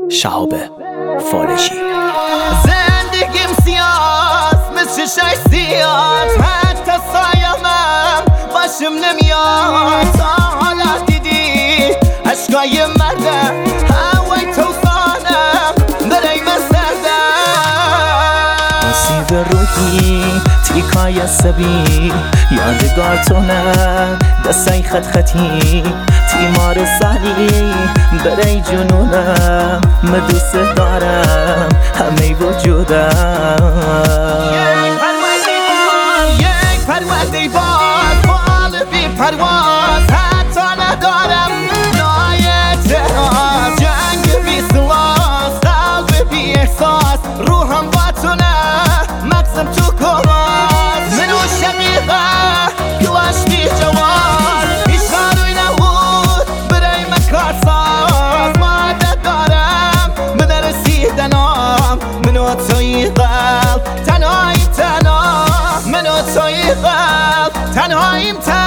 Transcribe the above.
شهاب فالجی. زندگیم سیاست مثل شش سیاست، حتی سایمم باشم نمیاد. تا حالا دیدی عشقای مردم، هوای توفانم برای من سردم. آسیب روحی تیکای عصبی، یادگار تو نه دستای خط خطی، تیمار سالی برای جنونم، من دوست دارم همه وجودم. یک پرونده باز بال بی پرواز، حتی ندارم نای اعتراض. جنگ بی سلاح، قلب بی احساس، روحم با تو نه مغزم تو کواز. منو شقیقه کلاش بی جواز، هیچ قانوی نبود برای من کارساز. مادت دارم به رسیدنام، منو توی قلب تنهاییم تنها، منو توی قلب تنهاییم تنها.